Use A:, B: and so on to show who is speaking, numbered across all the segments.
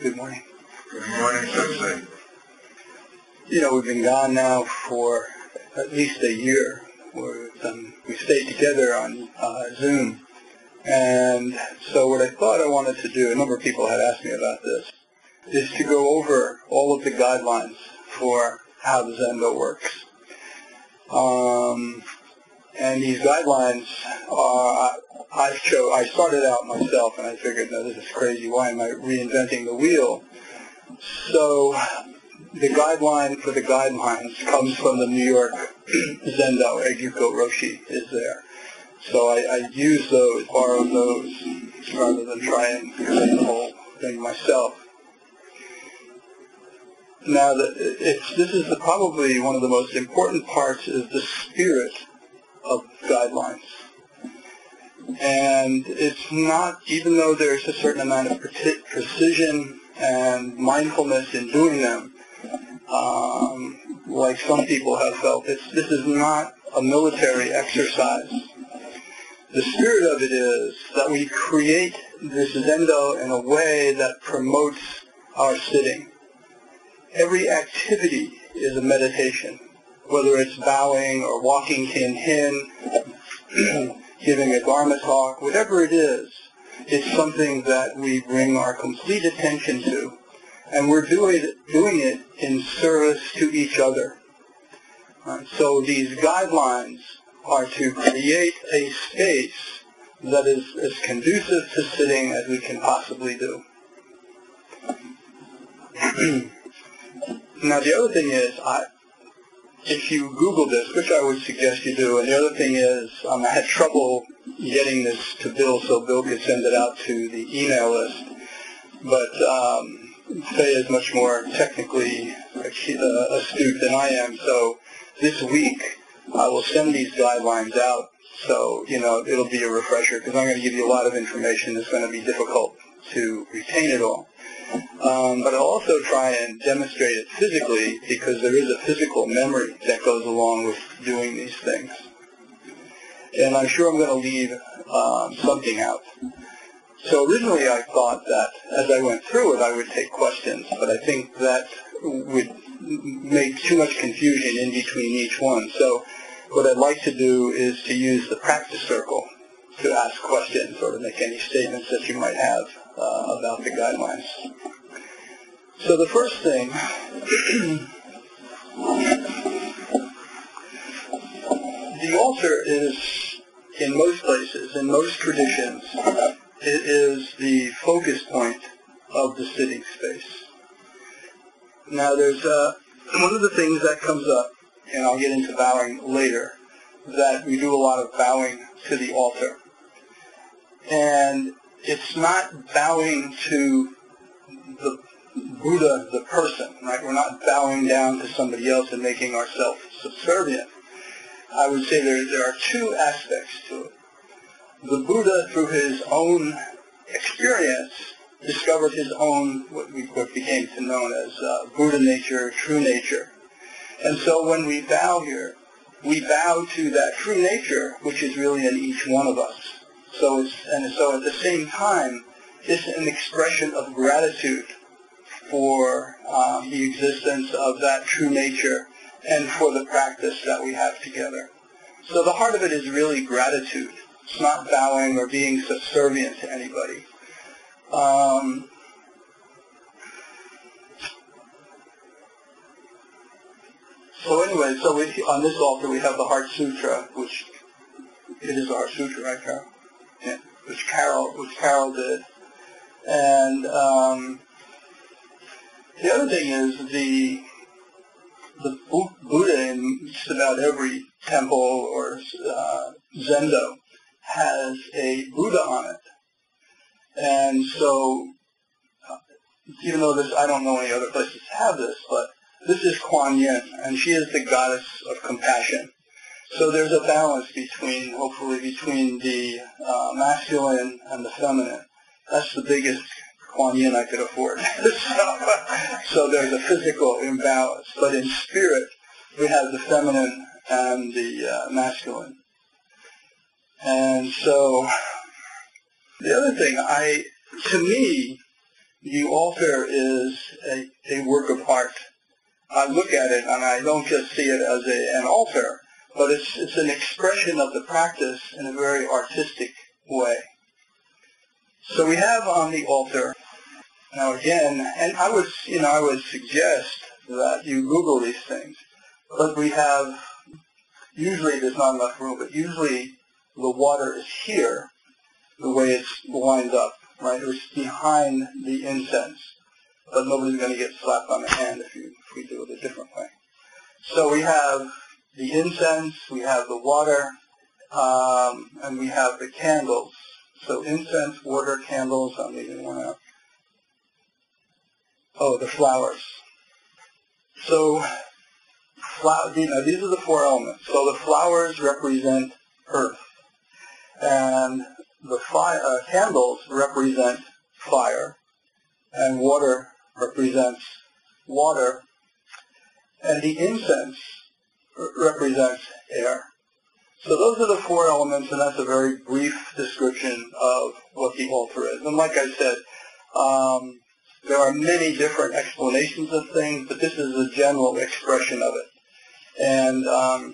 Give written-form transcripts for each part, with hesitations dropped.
A: Good morning.
B: Good morning, Sensei.
A: We've been gone now for at least a year. We stayed together on Zoom. And so what I thought I wanted to do, a number of people had asked me about this, is to go over all of the guidelines for how the Zendo works. And these guidelines I started out myself and I figured, no, this is crazy. Why am I reinventing the wheel? So the guideline for the guidelines comes from the New York Zendo. Eguko Roshi is there. So I use those, borrow those, rather than try and create the whole thing myself. Now, this is probably one of the most important parts is the spirit of guidelines. And it's not, even though there's a certain amount of precision and mindfulness in doing them, like some people have felt, this is not a military exercise. The spirit of it is that we create this Zendo in a way that promotes our sitting. Every activity is a meditation, whether it's bowing or walking kin-hin, giving a Dharma talk, whatever it is, it's something that we bring our complete attention to. And we're doing it in service to each other. Right? So these guidelines are to create a space that is as conducive to sitting as we can possibly do. Now the other thing is, if you Google this, which I would suggest you do, and the other thing is, I had trouble getting this to Bill so Bill could send it out to the email list, but Faye is much more technically astute than I am, so this week I will send these guidelines out, so it'll be a refresher, because I'm going to give you a lot of information that's going to be difficult to retain it all. But I'll also try and demonstrate it physically, because there is a physical memory that goes along with doing these things. And I'm sure I'm going to leave something out. So originally I thought that as I went through it I would take questions, but I think that would make too much confusion in between each one. So what I'd like to do is to use the practice circle to ask questions or to make any statements that you might have about the guidelines. So the first thing, the altar is, in most places, in most traditions, it is the focus point of the sitting space. Now there's one of the things that comes up, and I'll get into bowing later, that we do a lot of bowing to the altar. And it's not bowing to the Buddha, the person, right? We're not bowing down to somebody else and making ourselves subservient. I would say there are two aspects to it. The Buddha, through his own experience, discovered his own, what became known as Buddha nature, true nature. And so when we bow here, we bow to that true nature, which is really in each one of us. So at the same time, it's an expression of gratitude for the existence of that true nature and for the practice that we have together. So the heart of it is really gratitude. It's not bowing or being subservient to anybody. So anyway, on this altar we have the Heart Sutra, which it is our sutra, right, Carol? Yeah, which Carol did. And the other thing is the Buddha in just about every temple or Zendo has a Buddha on it. And so, even though I don't know any other places have this, but this is Kuan Yin, and she is the goddess of compassion. So there's a balance hopefully between the masculine and the feminine. That's the biggest Kuan Yin I could afford. So there's a physical imbalance, but in spirit we have the feminine and the masculine. And so the other thing, to me, the altar is a work of art. I look at it and I don't just see it as an altar, but it's an expression of the practice in a very artistic way. So we have on the altar, now again, and I would suggest that you Google these things, but we have, usually there's not enough room, but usually the water is here, the way it's lined up, right? It's behind the incense, but nobody's going to get slapped on the hand if we do it a different way. So we have the incense, we have the water, and we have the candles. So incense, water, candles, I'm leaving one out. Oh, the flowers. So these are the four elements. So the flowers represent earth, and the candles represent fire, and water represents water, and the incense represents air. So those are the four elements, and that's a very brief description of what the altar is. And like I said, there are many different explanations of things, but this is a general expression of it. And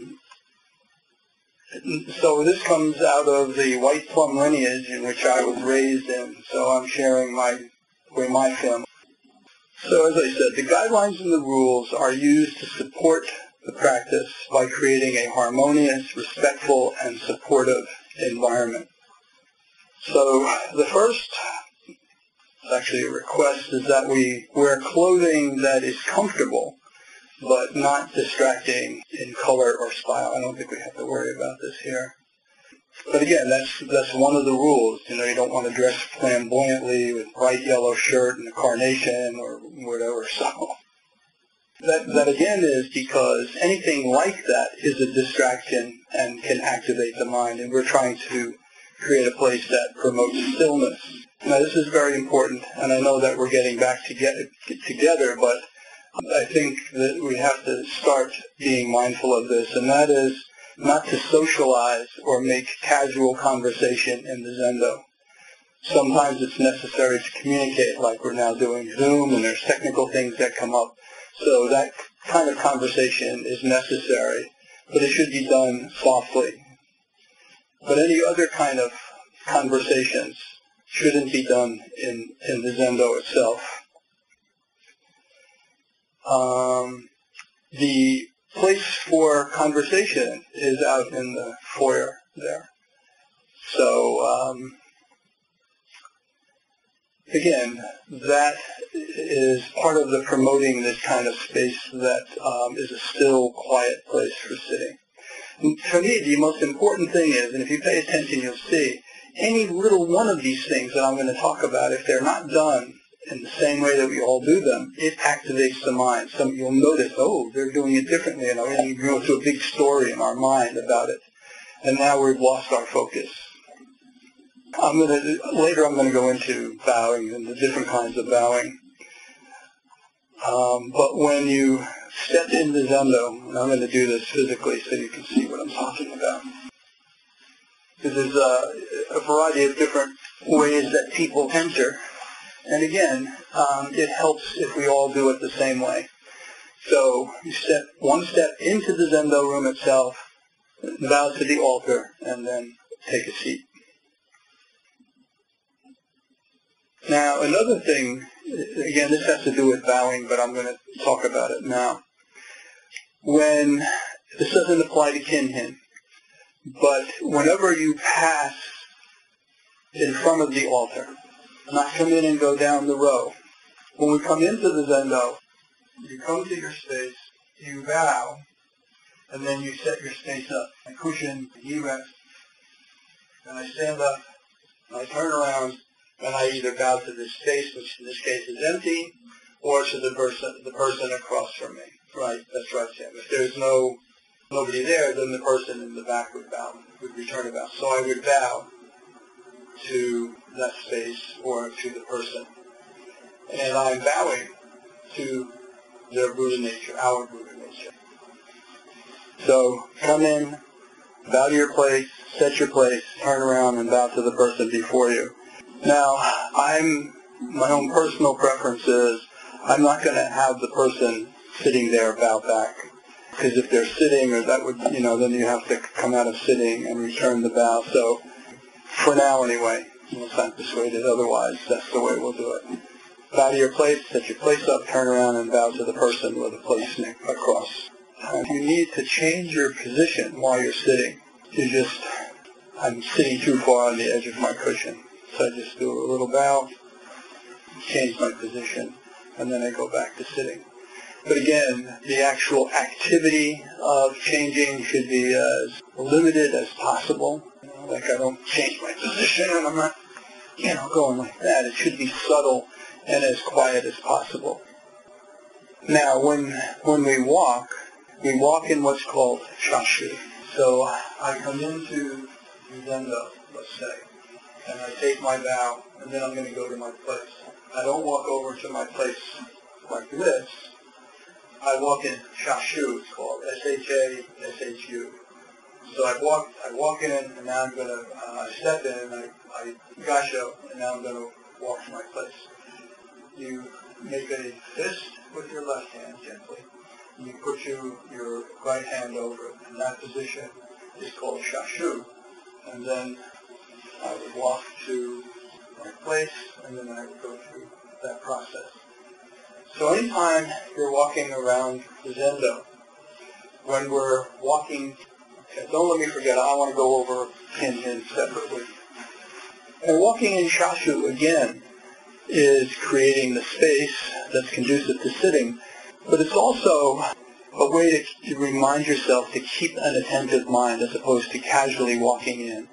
A: so this comes out of the White Plum lineage in which I was raised in, so I'm sharing my family. So as I said, the guidelines and the rules are used to support the practice by creating a harmonious, respectful, and supportive environment. So the first, it's actually a request, is that we wear clothing that is comfortable, but not distracting in color or style. I don't think we have to worry about this here. But again, that's one of the rules. You don't want to dress flamboyantly with bright yellow shirt and a carnation or whatever. So that again is because anything like that is a distraction and can activate the mind, and we're trying to create a place that promotes stillness. Now this is very important, and I know that we're getting back together, but I think that we have to start being mindful of this, and that is not to socialize or make casual conversation in the Zendo. Sometimes it's necessary to communicate, like we're now doing Zoom, and there's technical things that come up. So that kind of conversation is necessary, but it should be done softly. But any other kind of conversations shouldn't be done in the Zendo itself. The place for conversation is out in the foyer there. So again, that is part of the promoting this kind of space that is a still, quiet place for sitting. And for me, the most important thing is, and if you pay attention, you'll see, any little one of these things that I'm going to talk about, if they're not done in the same way that we all do them, it activates the mind. You'll notice, oh, they're doing it differently, and we go through a big story in our mind about it, and now we've lost our focus. Later I'm going to go into bowing and the different kinds of bowing. But when you step into Zendo, and I'm going to do this physically so you can see what I'm talking about, because there's a variety of different ways that people enter. And again, it helps if we all do it the same way. So you step one step into the Zendo room itself, bow to the altar, and then take a seat. Now, another thing, again, this has to do with bowing, but I'm going to talk about it now. This doesn't apply to Kinhin, but whenever you pass in front of the altar, not come in and go down the row. When we come into the Zendo, you come to your space, you bow, and then you set your space up. I cushion, knee rest, and I stand up, and I turn around, and I either bow to the space, which in this case is empty, or to the person across from me. Right, that's right, Sam. If there's nobody there, then the person in the back would return a bow. So I would bow to that space or to the person. And I'm bowing to their Buddha nature, our Buddha nature. So come in, bow to your place, set your place, turn around and bow to the person before you. Now, I'm my own personal preference is I'm not going to have the person sitting there bow back. Because if they're sitting, or that would, then you have to come out of sitting and return the bow. So for now anyway, unless I'm persuaded otherwise, that's the way we'll do it. Bow to your place, set your place up, turn around and bow to the person with a place across. If you need to change your position while you're sitting, I'm sitting too far on the edge of my cushion. So I just do a little bow, change my position, and then I go back to sitting. But again, the actual activity of changing should be as limited as possible. Like I don't change my position and I'm not, going like that. It should be subtle and as quiet as possible. Now, when we walk in what's called shashu. So I come into Zendo, let's say, and I take my bow, and then I'm going to go to my place. I don't walk over to my place like this. I walk in shashu, it's called, S-H-A-S-H-U. So I walk in, and now I'm going to, I step in, and I gasho, and now I'm going to walk to my place. You make a fist with your left hand gently, and you put your right hand over it, and that position is called shashu. And then I would walk to my place, and then I would go through that process. So anytime you're walking around the Zendo, when we're walking, don't let me forget, I want to go over Hinhin separately. And walking in shashu, again, is creating the space that's conducive to sitting, but it's also a way to remind yourself to keep an attentive mind as opposed to casually walking in.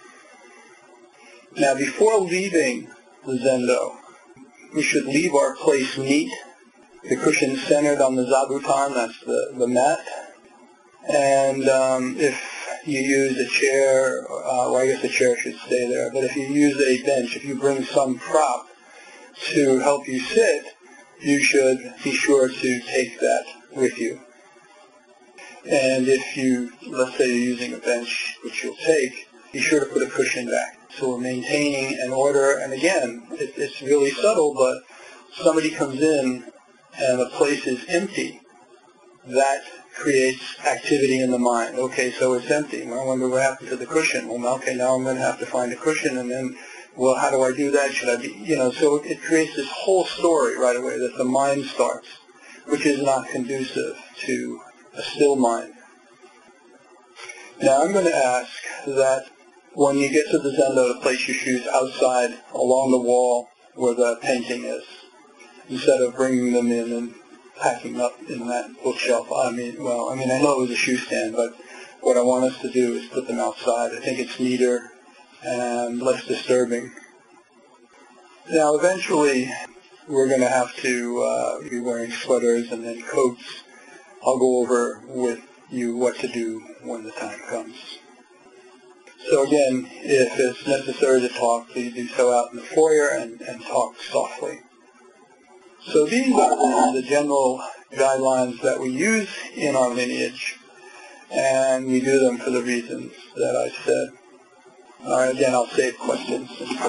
A: Now, before leaving the Zendo, we should leave our place neat. The cushion centered on the zabuton, that's the mat. And if you use a chair, I guess the chair should stay there, but if you use a bench, if you bring some prop to help you sit, you should be sure to take that with you. And if you, let's say you're using a bench, which you'll take, be sure to put a cushion back. So we're maintaining an order, and again, it's really subtle, but somebody comes in and the place is empty. That creates activity in the mind. Okay, so it's empty. Well, I wonder what happened to the cushion. Well, okay, now I'm going to have to find a cushion, and then, well, how do I do that? Should I be, so it creates this whole story right away that the mind starts, which is not conducive to a still mind. Now, I'm going to ask that when you get to the Zendo, to place your shoes outside along the wall where the painting is, instead of bringing them in and packing up in that bookshelf. I know it was a shoe stand, but what I want us to do is put them outside. I think it's neater and less disturbing. Now, eventually, we're going to have to be wearing sweaters and then coats. I'll go over with you what to do when the time comes. So again, if it's necessary to talk, please do so out in the foyer and talk softly. So these are the general guidelines that we use in our lineage, and we do them for the reasons that I've said. Again, I'll save questions.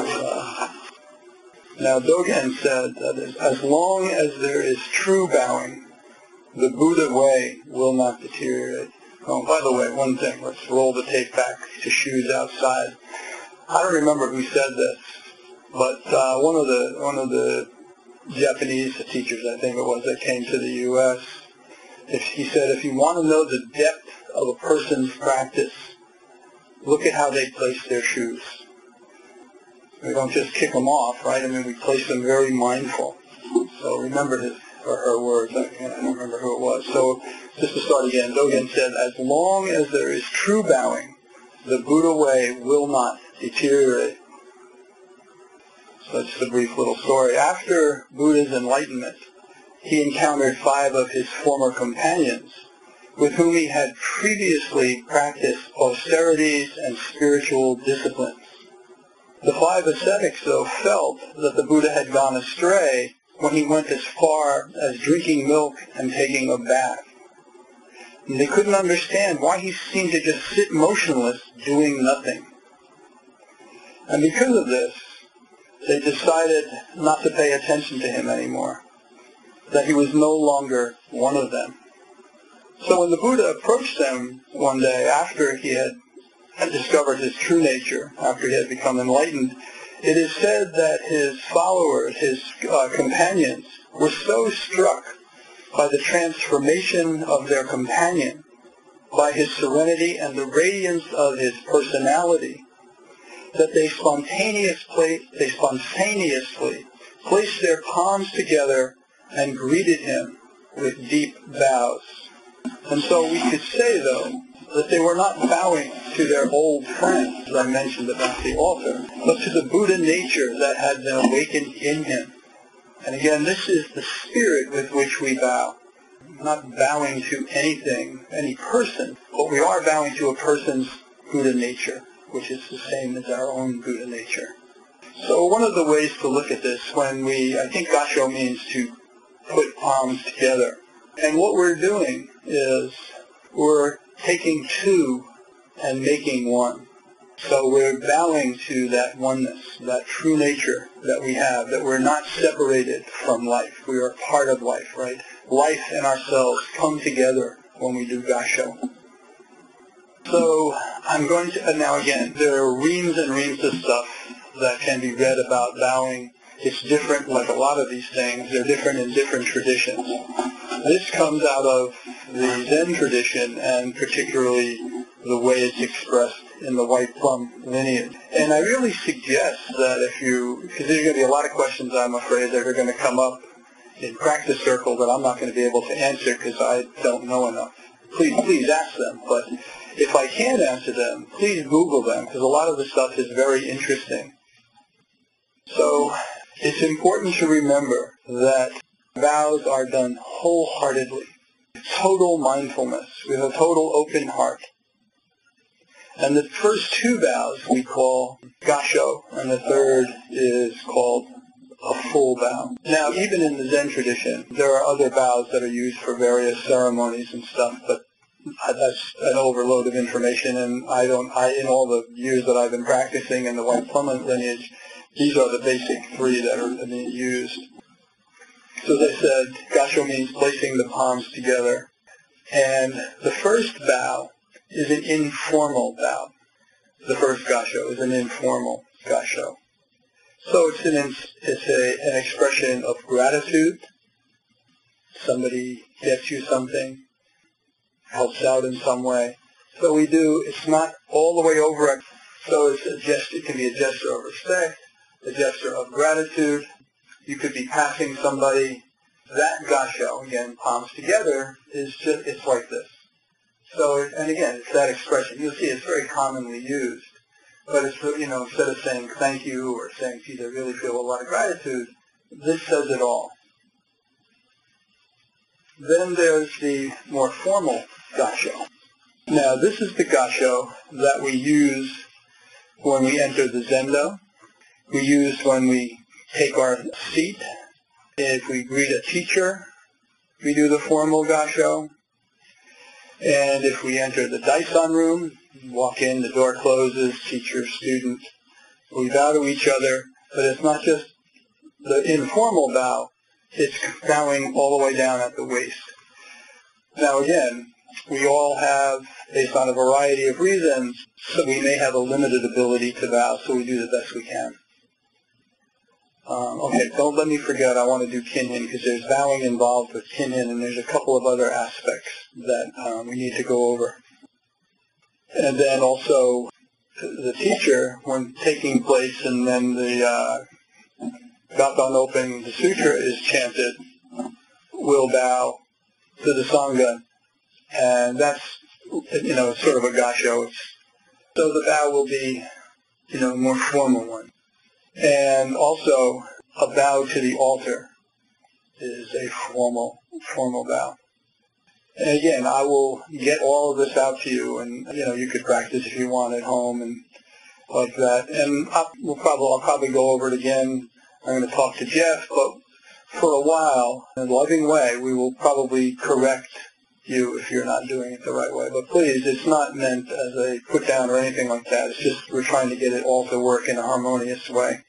A: Now, Dogen said that as long as there is true bowing, the Buddha way will not deteriorate. Oh, by the way, one thing, let's roll the tape back to shoes outside. I don't remember who said this, but one of the Japanese teachers, I think it was, that came to the U.S., he said, if you want to know the depth of a person's practice, look at how they place their shoes. We don't just kick them off, right? We place them very mindful. So remember his or her words. I don't remember who it was. So just to start again, Dogen said, as long as there is true bowing, the Buddha way will not deteriorate. So that's a brief little story. After Buddha's enlightenment, he encountered 5 of his former companions with whom he had previously practiced austerities and spiritual disciplines. The 5 ascetics, though, felt that the Buddha had gone astray when he went as far as drinking milk and taking a bath. And they couldn't understand why he seemed to just sit motionless, doing nothing. And because of this, they decided not to pay attention to him anymore, that he was no longer one of them. So when the Buddha approached them one day after he had discovered his true nature, after he had become enlightened, it is said that his followers, his companions, were so struck by the transformation of their companion, by his serenity and the radiance of his personality, that they spontaneously placed their palms together and greeted him with deep bows. And so we could say, though, that they were not bowing to their old friend, as I mentioned about the altar, but to the Buddha nature that had been awakened in him. And again, this is the spirit with which we bow. Not bowing to anything, any person, but we are bowing to a person's Buddha nature, which is the same as our own Buddha nature. So one of the ways to look at this, I think Gassho means to put palms together. And what we're doing is we're taking two and making one. So we're bowing to that oneness, that true nature that we have, that we're not separated from life. We are part of life, right? Life and ourselves come together when we do Gassho. So I'm going to, now again, there are reams and reams of stuff that can be read about bowing. It's different, like a lot of these things, they're different in different traditions. This comes out of the Zen tradition, and particularly the way it's expressed in the White Plum lineage. And I really suggest that because there's going to be a lot of questions, I'm afraid, that are going to come up in practice circles that I'm not going to be able to answer because I don't know enough. Please ask them. But if I can't answer them, please Google them, because a lot of the stuff is very interesting. So it's important to remember that vows are done wholeheartedly, total mindfulness, with a total open heart. And the first two vows we call Gassho, and the third is called a full vow. Now, even in the Zen tradition, there are other vows that are used for various ceremonies and stuff, but that's an overload of information, and in all the years that I've been practicing in the White Plum lineage, these are the basic three that are being used. So as I said, Gassho means placing the palms together. And the first vow is an informal vow. The first Gassho is an informal Gassho. So it's an expression of gratitude. Somebody gets you something, helps out in some way. So it's not all the way over. So it can be a gesture of respect, a gesture of gratitude. You could be passing somebody. That Gassho, again, palms together, it's like this. So, and again, it's that expression. You'll see it's very commonly used. But it's, instead of saying thank you or saying, geez, I really feel a lot of gratitude, this says it all. Then there's the more formal Gassho. Now, this is the Gassho that we use when we enter the Zendo. We use when we take our seat. If we greet a teacher, we do the formal Gassho. And if we enter the Daishan room, walk in, the door closes, teacher, student, we bow to each other. But it's not just the informal bow, it's bowing all the way down at the waist. Now again, we all have, based on a variety of reasons, so we may have a limited ability to bow, so we do the best we can. Okay, don't let me forget, I want to do kinhin, because there's bowing involved with kinhin, and there's a couple of other aspects that we need to go over. And then also, the teacher, when taking place, and then the Gappon Open, the sutra is chanted, will bow to the Sangha, and that's, sort of a Gassho. So the bow will be, a more formal one. And also, a bow to the altar is a formal bow. And again, I will get all of this out to you, and you could practice if you want at home and like that. And I'll probably go over it again. I'm going to talk to Jeff, but for a while, in a loving way, we will probably correct you if you're not doing it the right way. But please, it's not meant as a put down or anything like that. It's just we're trying to get it all to work in a harmonious way.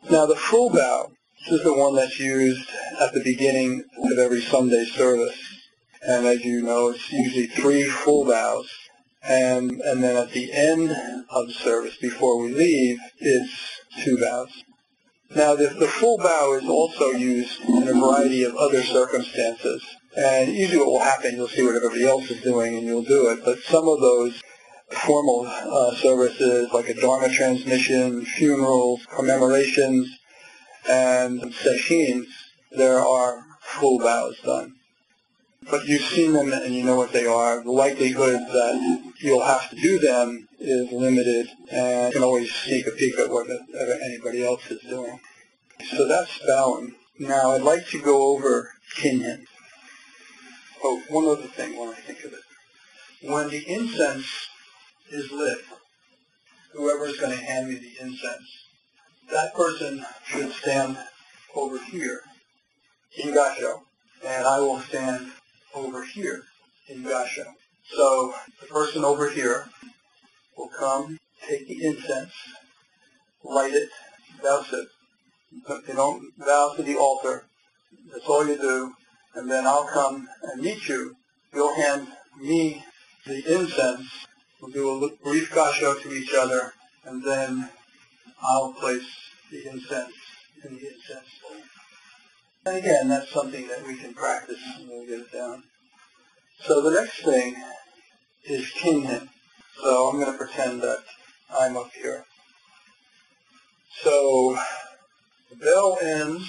A: Now the full bow, this is the one that's used at the beginning of every Sunday service. And as you know, it's usually 3 full bows. And then at the end of the service, before we leave, it's 2 bows. Now the full bow is also used in a variety of other circumstances. And usually what will happen, you'll see what everybody else is doing and you'll do it. But some of those formal services, like a Dharma transmission, funerals, commemorations, and sessions, there are full bows done. But you've seen them and you know what they are. The likelihood that you'll have to do them is limited, and you can always sneak a peek at what anybody else is doing. So that's bowing. Now I'd like to go over kinhin. Oh, one other thing when I think of it. When the incense is lit, whoever is going to hand me the incense, that person should stand over here in Gassho, and I will stand over here in Gassho. So the person over here will come, take the incense, light it, douse it. You don't bow to the altar. That's all you do. And then I'll come and meet you. You'll hand me the incense. We'll do a brief Gassho to each other, and then I'll place the incense in the incense bowl. And again, that's something that we can practice and we'll get it down. So the next thing is kinhin. So I'm going to pretend that I'm up here. So the bell ends.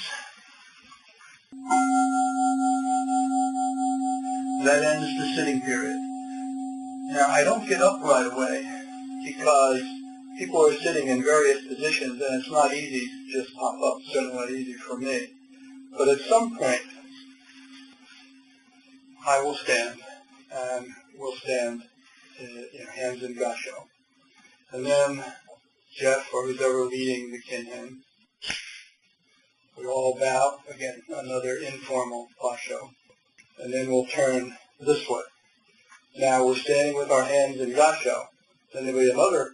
A: That ends the sitting period. Now I don't get up right away because people are sitting in various positions and it's not easy to just pop up. It's certainly not easy for me. But at some point, I will stand, and we'll stand hands in Gassho. And then Jeff, or who's ever leading the kinhin, we all bow, again, another informal Gassho. And then we'll turn this way. Now we're standing with our hands in Gassho. Then there'll be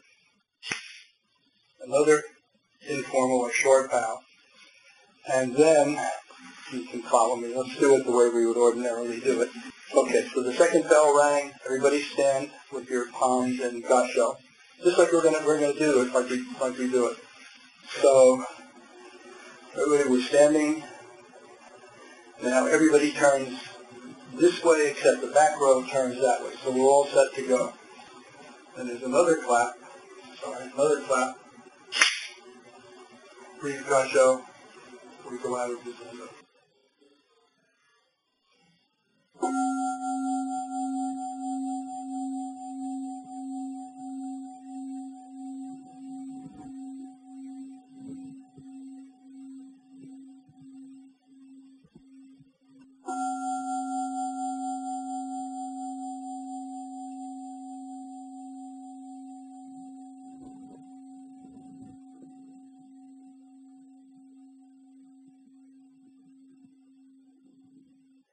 A: another informal or short bow. And then you can follow me. Let's do it the way we would ordinarily do it. Okay, so the second bell rang. Everybody stand with your palms in Gassho. Just like we're gonna do it, like we do it. So everybody was standing. Now everybody turns this way, except the back row turns that way. So we're all set to go. And there's another clap. Another clap. Brief Gassho. We go out of this window.